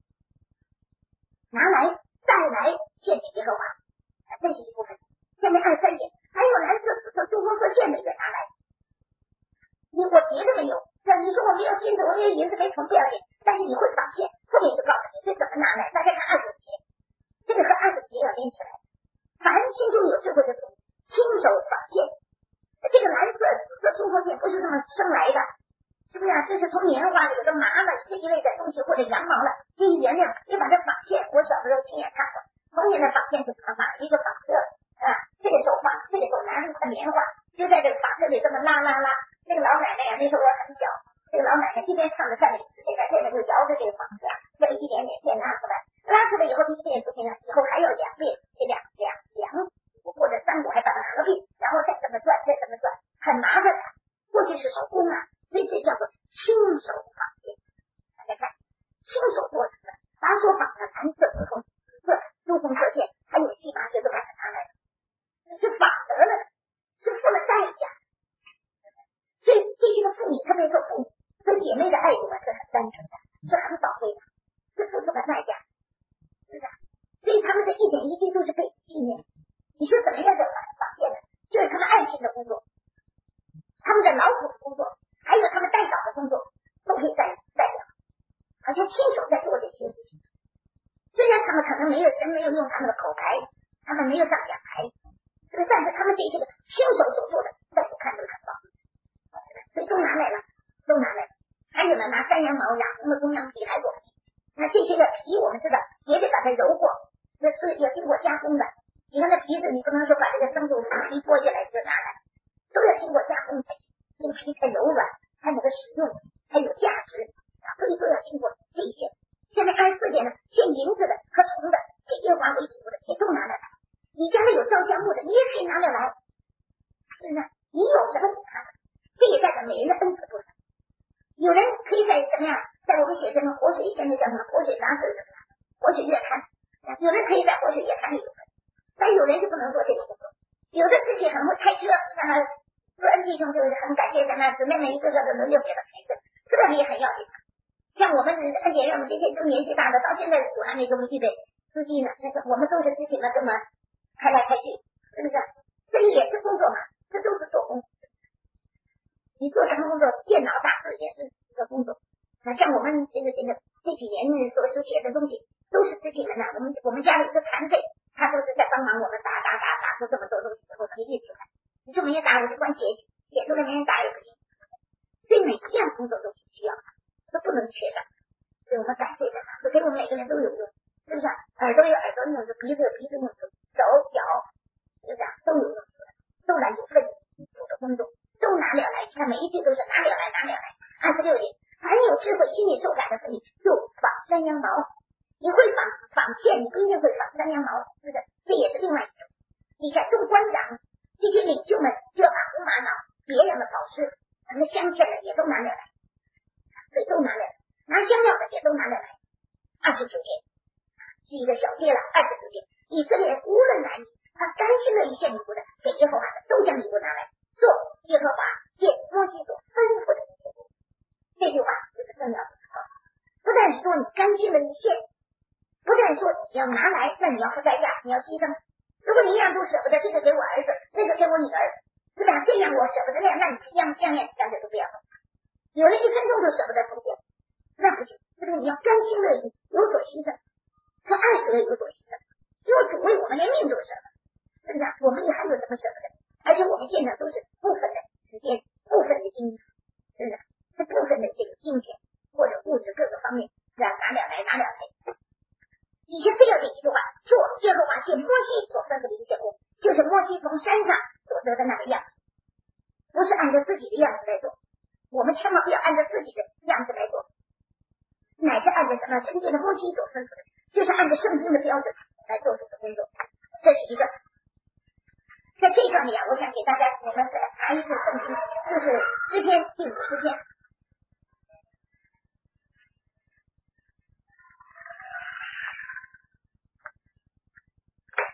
拿来再来献给耶和华，这是一部分。下面二三点，还有蓝色、紫色、珠红色线的也拿来。你我别的没有，那你说我没有金子，我没有银子，没铜不要紧，但是你会纺线，后面就告诉你这怎么拿来。大家看二十节，这个和二十节要连起来。凡心中有智慧的妇女，亲手纺线。这个蓝色、紫色、珠红线不是这么生来的，是不是啊？这是从棉花里的麻了这一类的东西，或者羊毛了，这一原料，你把这纺线，我小时候亲眼看过，从前的纺线是怎么纺？一个纺车啊，这个手纺，这个手拿着的棉花，就在这个纺车里这么拉拉拉。那个老奶奶呀，那时候我很小，这个老奶奶一边唱着赞美诗，这边这边就摇着这个纺车，这么一点点线拉出来，拉出来以后一遍不行了，以后还要两遍，这两两两股或者三股还把它合并，然后再怎么转，再怎么转，很麻烦的。过去是手工啊，所以这叫做亲手纺线。大家看，亲手做成的，咱所纺的蓝色、紫红、紫色、珠红色线，还有细麻线都把它拿来了，是纺得了，是付了代价。所以这些个妇女，特别是父母跟姐妹的爱情是很单纯的，是很宝贵的，是付出了代价，是的。所以他们的一点一滴都是可以纪念。你说怎么样的纺线呢？就是他们爱情的工作，他们的劳苦的工作，还有他们代祷的工作，都可以代代表，好像亲手在做这些事情。虽然他们可能没有神没有用他们的口才，他们没有上讲台，是不是？但是他们这些个亲手所做的，在我看都是很棒。所以都拿来了，都拿来了。还有呢，拿山羊毛染红的公羊皮来做皮。那这些个皮我们知道也得把它揉过，那是要经过加工的。你看那皮子，你不能说把这个生豆腐皮剥下来就拿来，都要经过加工才行。这个皮才柔软，才能够使用，还有价值，所以都要经过这些。下面二十四点呢，献银子的和铜的，给耶和华为主的也都拿来了。你家里有烧香木的，你也可以拿来来，是不是？你有什么你拿来。这也代表每人的恩赐不同。有人可以在什么呀？在我们写这个活水，现在叫什么活水杂志什么的，活水月刊，有人可以在活水月刊里有分，但有人就不能做这个工作。有的自己很会开车，你看他做恩弟兄就是很感谢咱们姊妹们一个个的轮流给他开车，这个也很要紧。像我们恩典院，我们这些都年纪大的，到现在主还没给我们预备司机呢，那个我们都是肢体们这么开来开去，是不是？这个也是工作嘛，这都是做工。你做什么工作？电脑打字也是一个工作。啊，像我们这个这个这几年所所写的东西，都是肢体人呐。我们我们家里的残废，他都是在帮忙我们打打打打出这么多东西，我可以印出来。你说没人打，我就光写写出来，没人打也不行。所以每一项工作都是需要的，都不能缺少。所以我们感谢神，这给我们每个人都有用，是不是？耳朵有耳朵用处，鼻子有鼻子用处，手脚是不是都有用处的，都来有份做的工作。都拿了来，看每一句都是拿了来，拿了来。二十六点，凡有智慧、心里受感的妇女，就纺山羊毛。你会纺纺线，你不一定会纺山羊毛，是不是？这也是另外一种。你看，众官长这些领袖们就要把红玛瑙、别样的宝石、什么镶嵌的也都拿了来，所以都拿了来，拿香料的也都拿了来。二十九点是一个小节了。二十九点，以色列无论男女，他甘心乐意献礼物的，给耶和华的，都将礼物拿来。做耶和华借摩西所吩咐的一切工，这句话就是重要的。不但说你甘心的献，不但说你要拿来，那你要付代价，你要牺牲。如果你一样都舍不得，这个给我儿子，那个给我女儿，是吧？这样我舍不得那样，那你样样样干脆都不要。有人一分钟都舍不得奉献，那不行，是不是？你要甘心乐意，有所牺牲，说爱主的有所牺牲，因为主为我们连命都舍了，是不是？我们也还有什么舍不得？而且我们现在都是部分的时间、部分的精力，是不是？是部分的这个金钱或者物质各个方面，是吧？拿了来，拿了来。以前非要这一句话，做耶和华借摩西所吩咐的一切工，就是摩西从山上所得的那个样式，不是按照自己的样式来做。我们千万不要按照自己的样式来做，乃是按照什么？圣经的摩西所吩咐的，就是按照圣经的标准来做这个工作。这是一个。在这上面啊，我想给大家我们再查一次圣经，就是诗篇第五十篇。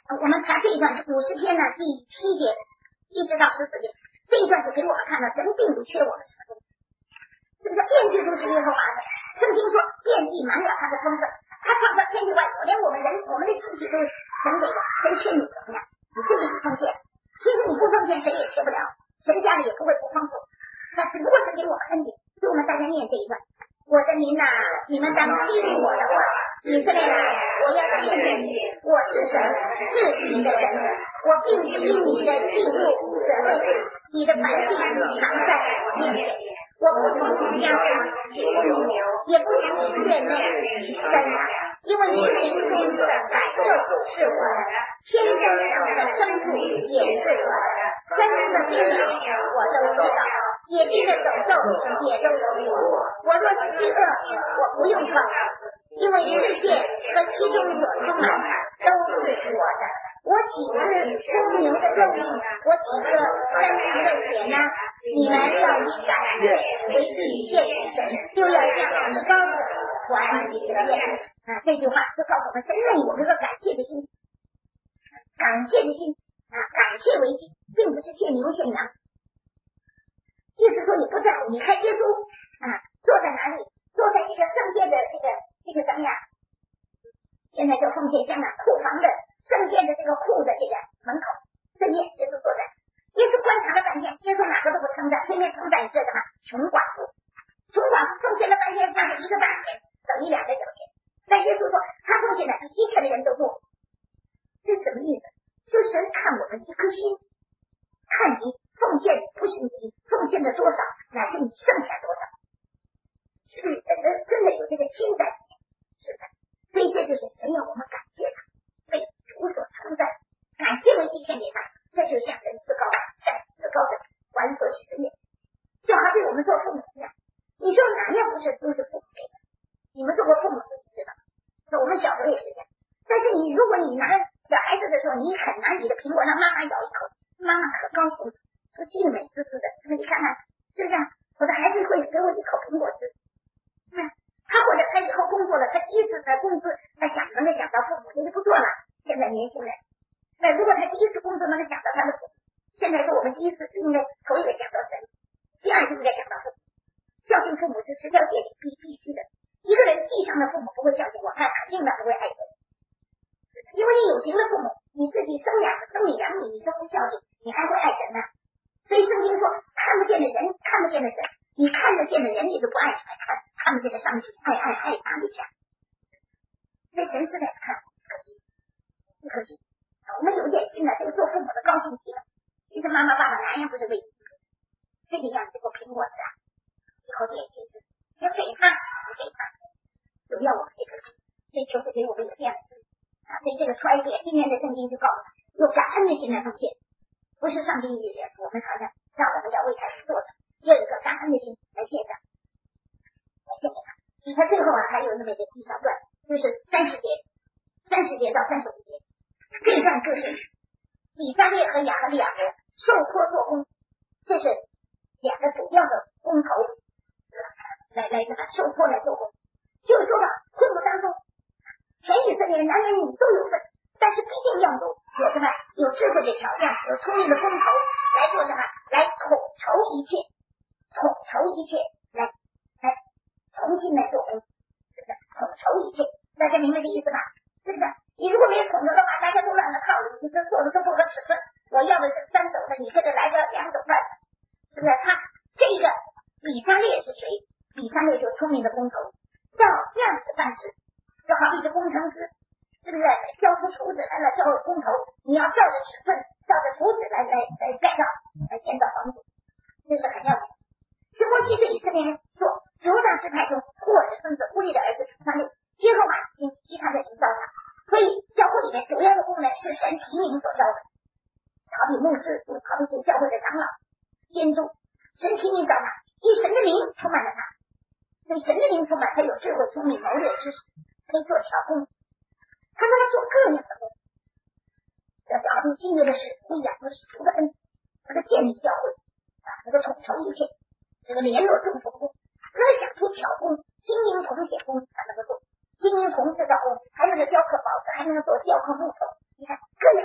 我们查这一段是五十篇呢第七节一直到十四节，这一段就给我们看到神并不缺我们什么东西，是不是？遍地都是耶和华的，圣经说遍地满了他的丰盛，他创造天地万有，连我们人我们的气体都是神给的，神缺你什么呀？你自己奉献，其实你不奉献谁也缺不了，神家里也不会不丰富，那只不过是给我们恩典。所以我们大家念这一段，我的民呐、啊，你们当听我的话，以色列啊，我要见证你，我是神，是你的神，我并不因你的进入责备，你的百姓常在我面前，我不从你家中起不牛，也不从你院内起生养，因为你林中的百兽是我的，天上的牲畜也是我的，山中的飞鸟我都知道，野地的走兽也都有我。我若是饥饿，我不用靠，因为世界和其中所充满的都是我的。我岂是公牛的肉呢？我岂是山羊的血呢？你们要以感谢为祭献给神，就要向你高的还你的愿。啊，这句话就告诉我们，神让有这个感谢的心，感谢的心啊，感谢为祭，并不是献牛献羊。意思说你不在乎，你看耶稣啊坐在哪里？坐在这个圣殿的这个这个怎么样？现在就奉献香啊，库房的圣殿的这个库的这个门口对面，耶稣坐在，耶稣观察了半天，耶稣哪个都不称赞，对面称赞一个什么穷寡妇，穷寡妇奉献了半天，花了一个半天，等于两个小钱。但耶稣说他奉献的比一切的人都多，这是什么意思？就神看我们一颗心，看你奉献不是你奉献的多少，乃是你剩下多少，是不是真的真的有这个心在里面？是的，所以这就是神要我们感谢他，被主所称赞，感谢为祭献给他，这就像神至高向至高的还所许的愿，就好比我们做父母一样，你说哪样不是都是父母给的？你们做过父母自己知道，那我们小时候也是这样。但是你如果你拿小孩子的时候，你肯拿你的苹果让妈妈咬一口，妈妈可高兴，都静美滋滋的，是不是？你看看，是不是？我的孩子会给我一口苹果吃，是不是？他或者他以后工作了，他第一次的工资，他想能够想到父母，就是不做了。现在年轻人，那如果他第一次工作能够想到他的父母，现在是我们第一次是应该头一个想到神，第二次应该想到父母。孝敬父母是十条诫命必必须的。一个人地上的父母不会孝敬我，他肯定的不会爱神，因为你有形的父母，你自己生养生你养你，你都不孝敬，你还会爱神呢？所以圣经说，看不见的人，看不见的神，你看得见的人，你都不爱，还看看不见的上帝，爱爱爱哪里去？所以神是在看，可惜，不可惜。我们有点心呢，这个做父母的高兴极了。其实妈妈爸爸哪样不是为这个样子给我苹果吃啊，以后点心吃，要给他，不给他，就要我们这个心，所以求主给我们有这样的心啊。所以这个出埃及今年的圣经就告诉他，有感恩的心来奉献。不是上帝意愿，我们好像让我们要为他做的，要有一个感恩的心来献上，来献给他。你看最后啊，还有那么一个一小段，就是三十节，三十节到三十五节，这一段就是以色列和亚和利亚国受托做工，这是两个主要的工头来来这个受托来做工，就是说吧，会幕当中，全以色列男人女都有份，但是必定要有有什么？有智慧的巧匠，有聪明的工头来做什么？来统筹一切，统筹一切，来来重新来做工，是不是？统筹一切，大家明白这意思吧？是不是？你如果没有统筹的话，大家都乱了套路，你这做的都不合尺寸。我要的是三斗的，你这个来个两斗半的，是不是？他这个以色列是谁？以色列就是聪明的工头，照样子办事，就好比是工程师。是不是交出图纸来了？交给工头，你要照着尺寸，照着图纸来来来盖造，来建造房子，这是很要紧。是摩西对以色列人说：“犹大支派中，户尔的孙子乌利的儿子出他路，耶和华因其他的营造他。”所以教会里面主要的功能是神提名所招的，好比牧师，好比是教会的长老、监督，神提名找他，因神的灵充满了他，所以神的灵充满，他有智慧、聪明、谋略、知识，可以做巧工。他让他做各样的工，要好比今日的使徒养和使徒的恩，他的建立教会啊，他的统筹一切，这个联络众同工，他想出巧工，金银铜铁工才能够做，金银铜制造工，还能够雕刻宝石，还能够做雕刻木头，你看各样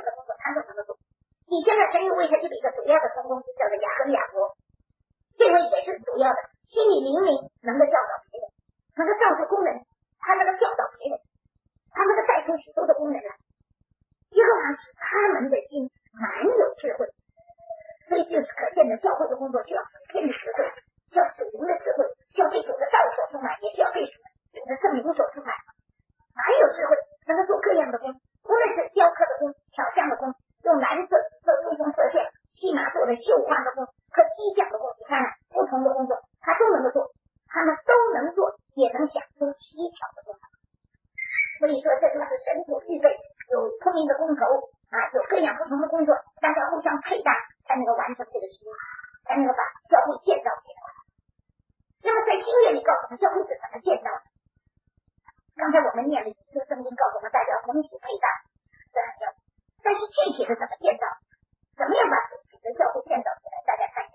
主要的心理灵敏，能够教导别人，能够造出功能，他能够教导别人，他能够带出许多的功能来。耶和华使他们的心满有智慧，所以就是可见的教会的工作需要天的智慧，需要属灵的智慧，需要被主的道所充满，也需要被主的圣灵所充满。满有智慧，能够做各样的工，无论是雕刻的工、巧匠的工，用蓝色做珠峰色线，细麻做的绣花的工和机匠的工，你看看不同的工作他都能够做，他们都能做，也能想出奇巧的工作。所以说这就是神所预备，有聪明的工头啊，有各样不同的工作，大家互相配搭，才能够完成这个使命，才能够把教会建造起来。那么在新约里告诉我们教会是怎么建造的，刚才我们念了几处圣经告诉我们大家同体配搭，这很重要。但是具体的怎么建造，怎么样把主的教会建造起来，大家看一下。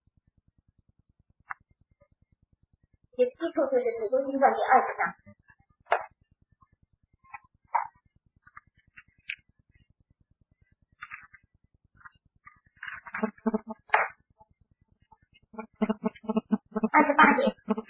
也是基础就是使徒行传第二十章。二十八节，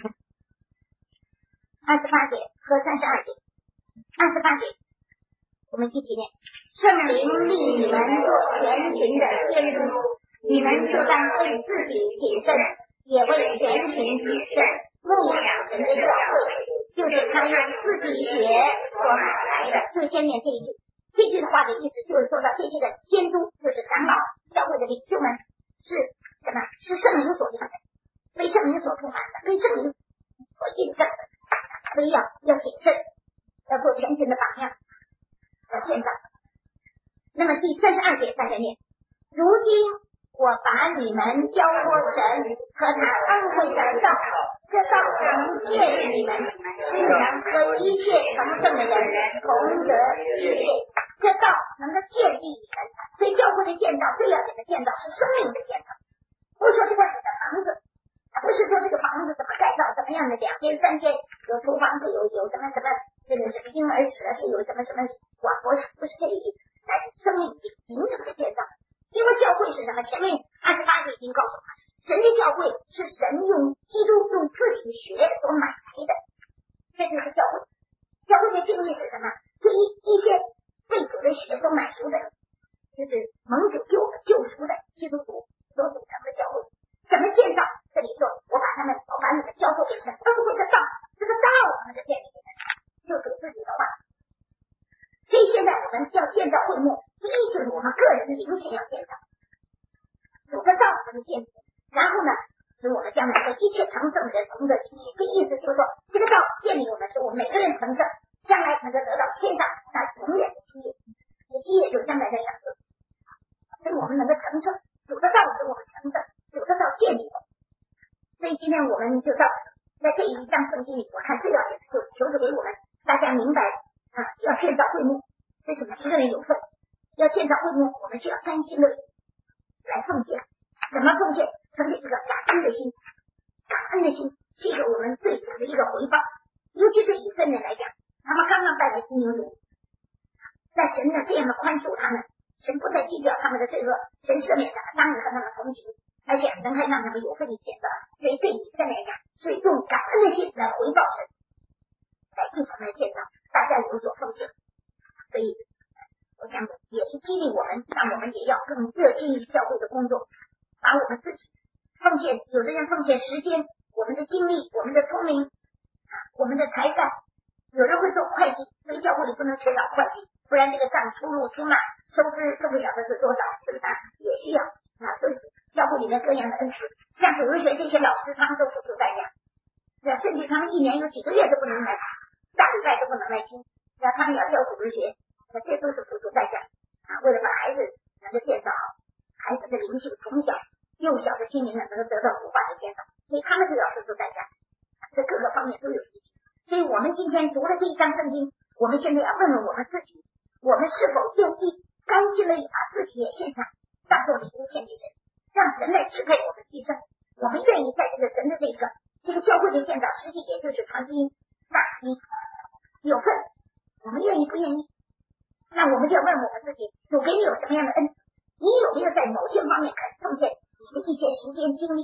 二十八节和三十二节。二十八节，我们一起念：圣灵立你们做全群的监督，你们就当为自己谨慎，也为全群谨慎，牧养神的教会，就是他用自己血所买来的。就先念这一句，这句的话的意思就是说到这些的监督，就是长老教会的领袖们是什么？是圣灵所立的，被圣灵所充满的，被圣灵所印证的，所以要要谨慎，要做全群的榜样，要建造。那么第三十二节大家念：如今我把你们交托神和他恩惠的道，这道能建立你们，使你们和一切成圣的人同得基业。这道能够建立你们，所以教会的建造最要紧的建造是生命的建造，不是说这块你的房子，不是说这个房子怎么盖造，怎么样的两间三间，有厨房是有有什么什么这个什么婴儿室是有什么什么广播室，不是这个意思，但是生命灵灵的建造。因为教会是什么？前面二十八节已经告诉我们，神的教会是神用基督用自己的血所买来的，这就是教会。教会的定义是什么？第一，一些被主的血所买赎的，就是蒙主救救赎的基督徒所组成的教会。怎么建造？这里说我把他们我把你们交托给神，恩惠的道，这个道我们就建立起来，就主自己的话。所以现在我们要建造会幕，第一就是我们个人的灵性要建造，主的道我们建立，然后呢使我们将来的一切成圣的人同得基业。这意思就是说，这个道建立我们，使我们每个人成圣，将来能够得到天上那永远的基业，这基业就是将来的赏赐，所以我们能够成圣，主的道使我们成圣，主的道建立我们。所以今天我们就到在这一章圣经里，我看最要紧的就是求主给我们大家明白啊，要建造会幕，这是每一个人有份。要建造会幕，我们需要甘心乐意来奉献。怎么奉献？存着一个感恩的心，感恩的心，这个我们对主的一个回报。尤其对以色列人来讲，他们刚刚带着金牛犊，在神呢这样的宽恕他们，神不再计较他们的罪恶，神赦免他们，当然和他们同情，而且神还让他们有份一选择。所以对以色列来讲，是用感恩的心来回报神，来一同来建造，大家有所奉献。所以我想也是激励我们，让我们也要更热心于教会的工作，把我们自己奉献，有的人奉献时间，我们的精力，我们的聪明，我们的才干。有人会做会计，所以教会里不能缺少会计，不然这个账出入出纳收支受不了的是多少，是不是？也需要啊，所以教会里面各样的恩赐，像主日学这些老师，他们都付出代价，甚至他们一年有几个月都不能来，大礼拜都不能来听，让他们要教主日学。那这都是付出代价啊！为了把孩子能够建造好，孩子的灵性从小幼小的心灵能够得到腐化的建造，所以他们就要付出代价，在各个方面都有提醒。所以我们今天读了这一章圣经，我们现在要问问我们自己，我们是否愿意甘心乐意把自己也献上，当作礼物献给神，让神来支配我们一生。我们愿意在这个神的这个这个教会的建造，实际也就是传福音大使命有份，我们愿意不愿意？那我们就要问我们自己，主给你有什么样的恩？你有没有在某些方面肯奉献你的一些时间精力？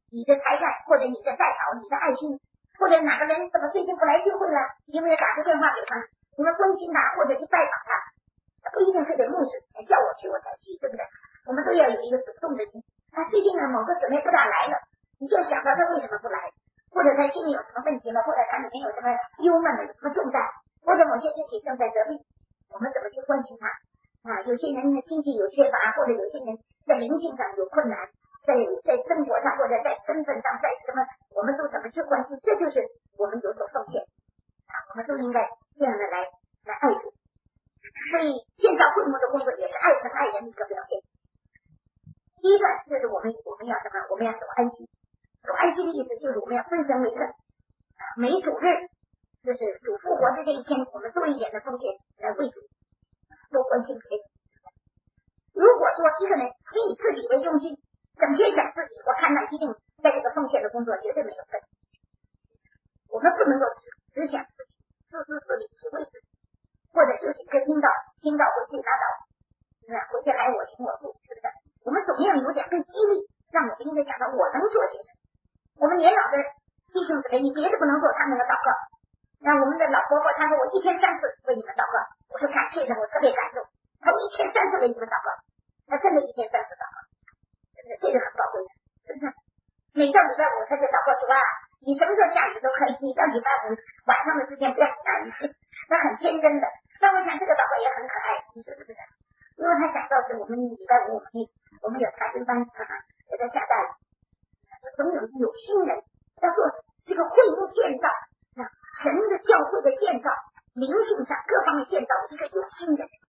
你的才干，或者你的代祷，你的爱心，或者哪个人怎么最近不来聚会了，有没有打个电话给他，你们关心他，或者去拜访他，不一定是得牧师叫我去我才去，对不对？我们都要有一个主动的心。他最近呢某个姊妹不大来了，你就想到他为什么不来，或者他心里有什么问题了，或者他里面有什么忧闷的，有什么重担，或者某些事情正在得病，我们怎么去关心他啊？有些人的经济有缺乏，或者有些人在灵性上有困难，在在生活上或者在身份上，在什么，我们都怎么去关心？这就是我们有所奉献啊！我们都应该这样的来来爱主。所以建造会幕的工作也是爱神爱人的一个表现。第一个就是我们我们要什么？我们要守安息。守安息的意思就是我们要分神为圣啊！每主日就是主复活的这一天，我们多一点的奉献来为主，多关心别人。如果说一个人只以自己为中心，整天想自己，我看他一定在这个奉献的工作绝对没有分。我们不能够只只想自己，自私自利，只为自己，或者就是一个听到听到回去拉倒，是吧？回去来我行我素，是不是？我们总要有点被激励，让我们应该想到我能做些什么。我们年老的弟兄姊妹，你别的不能做，他们能祷告。那我们的老婆婆，她说我一天三次为你们祷告，我说感谢神，我特别感动。她说一天三次为你们祷告，她真的一天三次祷告，是不是？这个很宝贵的，是不是？每到礼拜五，她就祷告主啊，你什么时候下雨都可以，你到礼拜五晚上的时间不要下雨，那很天真的。那我想这个祷告也很可爱，你说是不是？因为他想到是我们礼拜五我们我们有查经班啊，也在下大雨，总有有心人要做这个会幕建造啊，神的教会的建造，灵性上各方面建造一个有心的人，